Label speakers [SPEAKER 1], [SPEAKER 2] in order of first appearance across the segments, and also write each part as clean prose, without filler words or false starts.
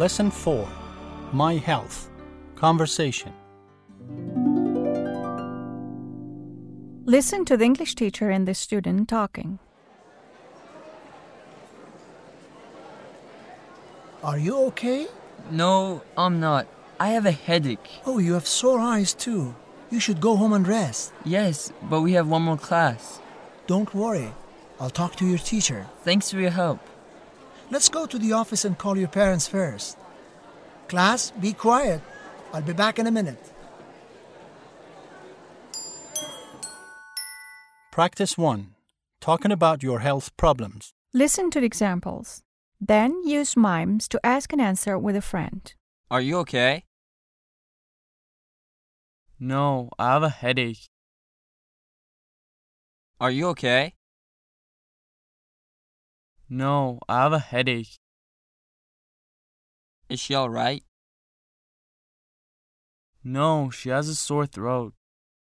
[SPEAKER 1] Lesson 4. My Health. Conversation.
[SPEAKER 2] Listen to the English teacher and the student talking.
[SPEAKER 3] Are you okay?
[SPEAKER 4] No, I'm not. I have a headache.
[SPEAKER 3] Oh, you have sore eyes too. You should go home and rest.
[SPEAKER 4] Yes, but we have one more class.
[SPEAKER 3] Don't worry. I'll talk to your teacher.
[SPEAKER 4] Thanks for your help.
[SPEAKER 3] Let's go to the office and call your parents first. Class, be quiet. I'll be back in a minute.
[SPEAKER 1] Practice 1. Talking about your health problems.
[SPEAKER 2] Listen to the examples. Then use mimes to ask and answer with a friend.
[SPEAKER 4] Are you okay? No, I have a headache. Are you okay? No, I have a headache. Is she all right? No, she has a sore throat.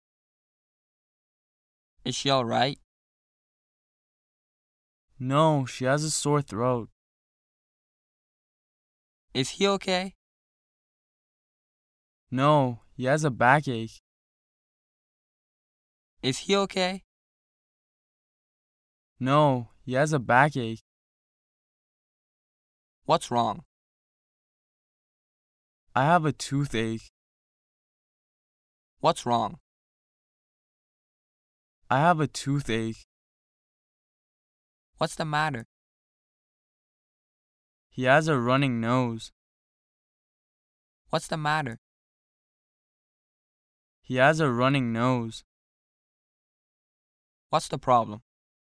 [SPEAKER 4] Is she all right? No, she has a sore throat. Is he okay? No, he has a backache. Is he okay? No, he has a backache. What's wrong? I have a toothache. What's wrong? I have a toothache. What's the matter? He has a running nose. What's the matter? He has a running nose. What's the problem?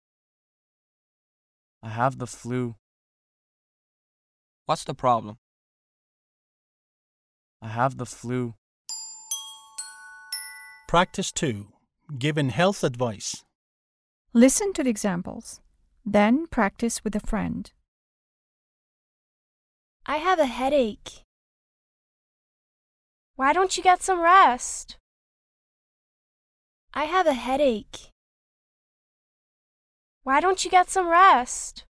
[SPEAKER 4] I have the flu. What's the problem? I have the flu.
[SPEAKER 1] Practice 2. Giving health advice.
[SPEAKER 2] Listen to the examples. Then practice with a friend.
[SPEAKER 5] I have a headache. Why don't you get some rest? I have a headache. Why don't you get some rest?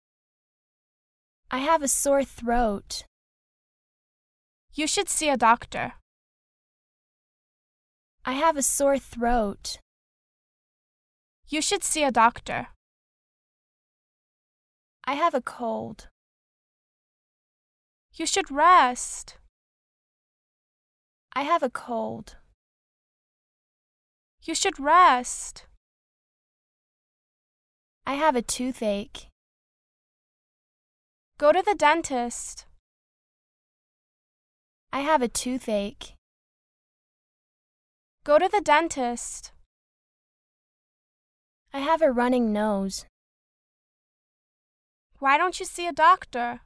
[SPEAKER 5] I have a sore throat. You should see a doctor. I have a sore throat. You should see a doctor. I have a cold. You should rest. I have a cold. You should rest. I have a toothache. Go to the dentist. I have a toothache. Go to the dentist. I have a running nose. Why don't you see a doctor?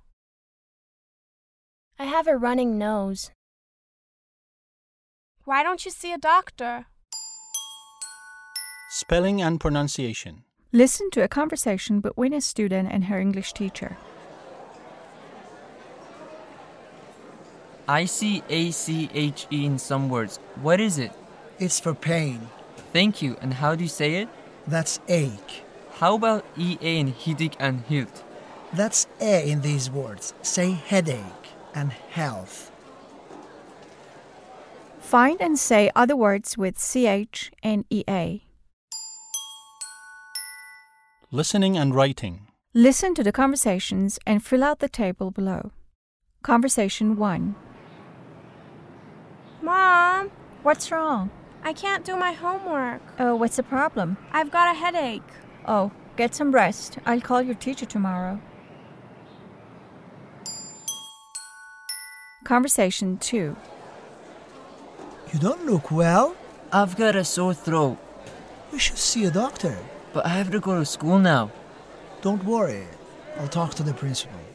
[SPEAKER 5] I have a running nose. Why don't you see a doctor?
[SPEAKER 1] Spelling and pronunciation.
[SPEAKER 2] Listen to a conversation between a student and her English teacher.
[SPEAKER 4] I see A-C-H-E in some words. What is it?
[SPEAKER 3] It's for pain.
[SPEAKER 4] Thank you. And how do you say it?
[SPEAKER 3] That's ache.
[SPEAKER 4] How about E-A in headache and hilt?
[SPEAKER 3] That's A in these words. Say headache and health.
[SPEAKER 2] Find and say other words with CH and EA.
[SPEAKER 1] Listening and writing.
[SPEAKER 2] Listen to the conversations and fill out the table below. Conversation 1.
[SPEAKER 5] Mom,
[SPEAKER 2] What's wrong?
[SPEAKER 5] I can't do my homework.
[SPEAKER 2] Oh, what's the problem?
[SPEAKER 5] I've got a headache.
[SPEAKER 2] Oh, get some rest. I'll call your teacher tomorrow. Conversation 2.
[SPEAKER 3] You don't look well.
[SPEAKER 4] I've got a sore throat,
[SPEAKER 3] You should see a doctor.
[SPEAKER 4] but I have to go to school now.
[SPEAKER 3] Don't worry. I'll talk to the principal.